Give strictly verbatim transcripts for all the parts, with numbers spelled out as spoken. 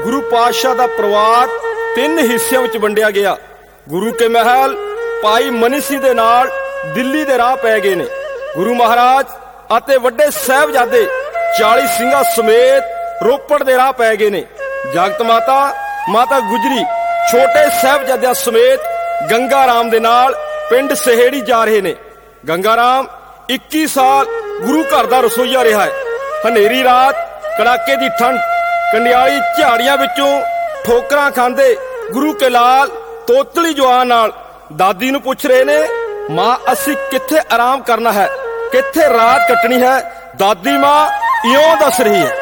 गुरु पातशाह दा परिवार तीन हिस्सियां विच वंडिया गया। गुरु के महल भाई मनी सिंह दे नाल दिल्ली दे राह पै गए ने। गुरु महाराज अते वड्डे साहिबजादे चाली सिंघां समेत रोपड़ दे राह पै गए ने। जगत माता माता गुजरी छोटे साहिबजादियां समेत गंगा राम दे नाल पिंड सहेड़ी जा रहे ने। गंगा राम इक्की साल गुरु घर दा रसोईया रहा है। हनेरी रात कड़ाके दी ठंड कंडियाली झाड़ियां विचों ठोकरां खांदे गुरु के लाल तोतली जवान नाल दादी नूं पुछ रहे ने, मां असीं कित्थे आराम करना है, कित्थे रात कटनी है। दादी मां इयों दस रही है।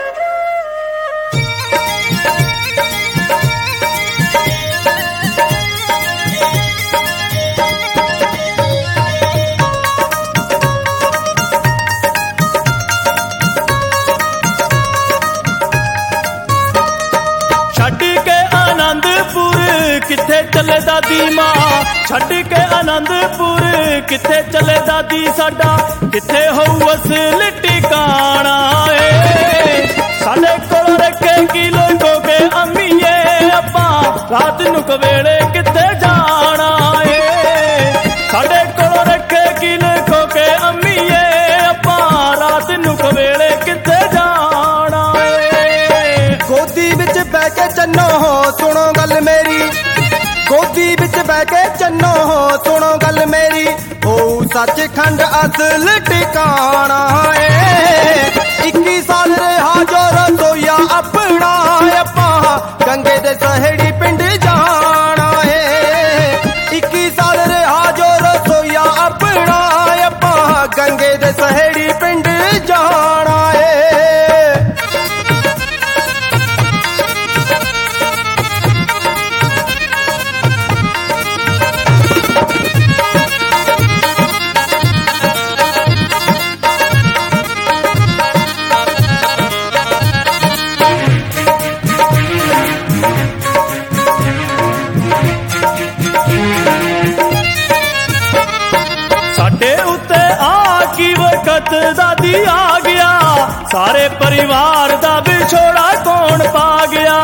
किथे चले दादी मां छड्ड के आनंदपुर, किथे चले दादी साडा किथे होउस टिकाणा ए। साडे कोल रखे की लोगो के अम्मीए अप्पा रात नू कवेले किथे जाना ए। साडे कोल रखे की लोगो के अम्मीए अप्पा रात नू कवेले किथे जाना ए। गोदी विच बैठ के चन्नो हो सुनो गल मेरी, गोदी विच बह के चन्नो हो सुनो गल मेरी, ओ सचखंड असल टिकाणा ए। इक्की साल रहा जो रसोईया अपना अप्पा गंगे दे सहेड़ी पिंड जाना है। इक्की साल रहा जो रसोईया अपना अप्पा गंगे दे सहेड़ी पिंड जाना है। दादी आ गया सारे परिवार दा विछोड़ा कौन पा गया।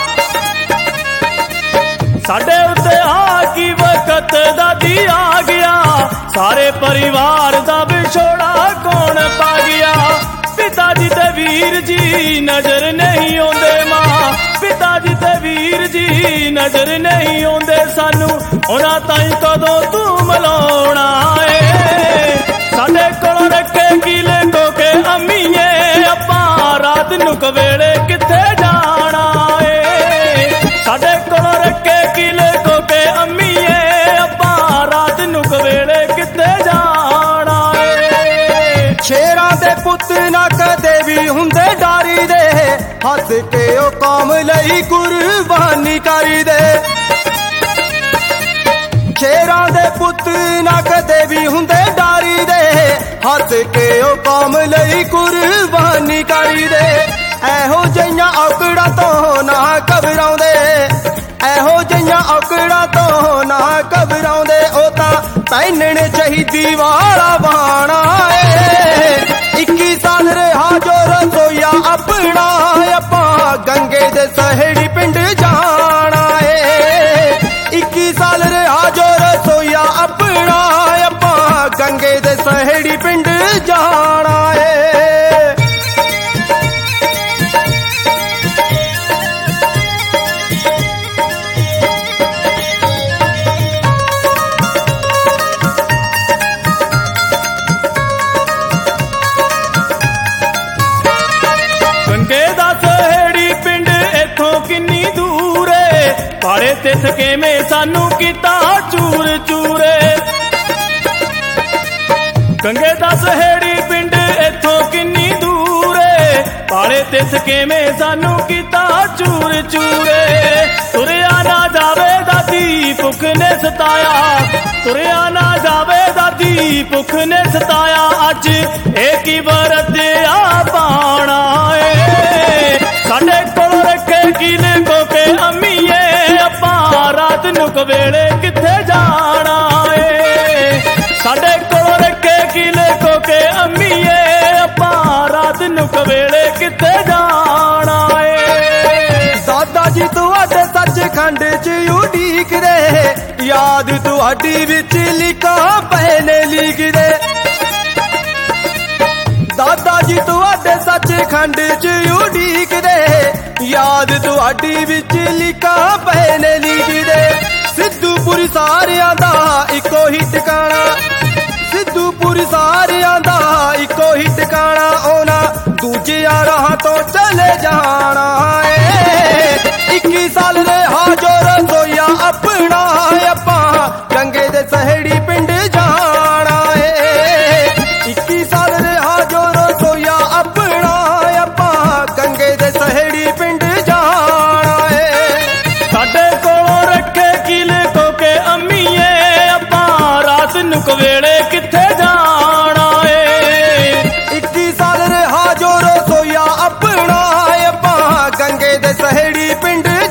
साडे उत्ते आ की वक्त दादी आ गया सारे परिवार दा विछोड़ा कौन पा गया। पिताजी ते वीर जी नजर नहीं आउंदे मां, पिताजी ते वीर जी नजर नहीं आउंदे सानू उन्हां ताईं कदों तू मिलाउणा ए। साडे कोल रखे की लेको के अम्मीए अप्पा रात नू कवेले किथे जाना ए। साडे कोल रखे की लेको के अम्मीए अप्पा रात नू कवेले किथे जाना ए। शेरां दे पुत ना कदे भी हुंदे डारी दे, हस के ओ कौम लई कुर्बानी करी दे। शेरां दे पुत ना कदे भी हुंदे डारी दे, हस के ओ कौम लई कुर्बानी करी दे। एहो जिहियां औकड़ा तो ना घबराउंदे, एहो जिहियां औकड़ा तो ना घबराउंदे, ओ तां पैनण चाहीदी वाला बाणा ए। इक्की साल रहा जो रसोईया अपना अप्पा गंगे दे सहेड़ी पिंड जाना ए। इक्की साल रहा जो रसोईया अपना अप्पा गंगे दे सहेड़ी पिंड जाना ए। गंगे दा सहेड़ी पिंड इथों किन्नी दूर ए, पाड़े ते थके में सानू कीता चूर चूरे। गंगे दा सहेड़ी पिंड इथों किन्नी दूर ए, पाड़े ते थके में सानू कीता चूर चूरे। तुरया ना जावे दादी भुख ने सताया, तुरया ना जावे दादी भुख ने सताया, अज एक ही वरत आ पाना ए। साडे कोल रखे की लेको के अम्मीए अप्पा रात नू कवेले किथे जाना ए। साडे कोल रखे की लेको के अम्मीए अप्पा रात नू कवेले किथे जाना ए। दादा ਜੀ ਤੁਹਾਡੇ ਸੱਚਖੰਡ ਚ ਉਡੀਕਦੇ, ਯਾਦ ਤੁਹਾਡੀ ਵਿੱਚ ਲਿਖਾਂ ਪਏ ਨੇ ਲਿਖਦੇ। ਦਾਦਾ ਜੀ ਤੁਹਾਡੇ ਸੱਚਖੰਡ ਚ ਉਡੀਕਦੇ, ਯਾਦ ਤੁਹਾਡੀ ਵਿੱਚ ਲਿਖਾਂ ਪਏ ਨੇ ਲਿਖਦੇ। ਸਿੱਧੂਪੁਰ ਸਾਰਿਆਂ ਦਾ ਇੱਕੋ ਹੀ ਟਿਕਾਣਾ, ਸਿੱਧੂਪੁਰ ਸਾਰਿਆਂ ਦਾ ਇੱਕੋ ਹੀ ਟਿਕਾਣਾ, ਉਹਨਾਂ ਦੂਜਿਆਂ ਰਾਹਾਂ ਤੋਂ ਚਲੇ ਜਾਣਾ ਏ। ਇੱਕੀ ਸਾਲ ਰਿਹਾ ਜੋ ਰਸੋਈਆ ਆਪਣਾ, ਆਪਾਂ ਗੰਗੇ ਦੇ ਸਹੇੜੀ ਪਿੰਡ ਜਾਣਾ ਏ। ਇੱਕੀ ਸਾਲ ਰਿਹਾ ਜੋ ਰਸੋਈਆ ਆਪਣਾ, ਆਪਾਂ ਗੰਗੇ ਦੇ ਸਹੇੜੀ ਪਿੰਡ ਜਾਣਾ ਏ। ਸਾਡੇ ਕੋਲੋਂ ਰੱਖੇ ਕਿਲੇ ਕੋ ਕੇ ਅੰਮੀਏ, ਆਪਾਂ ਰਾਤ ਨੂੰ ਕਵੇਲੇ ਕਿੱਥੇ ਜਾਣਾ ਏ। ਇੱਕੀ ਸਾਲ ਰਿਹਾ ਜੋ ਰਸੋਈਆ ਆਪਣਾ, ਆਪਾਂ ਗੰਗੇ ਦੇ ਸਹੇੜੀ ਪਿੰਡ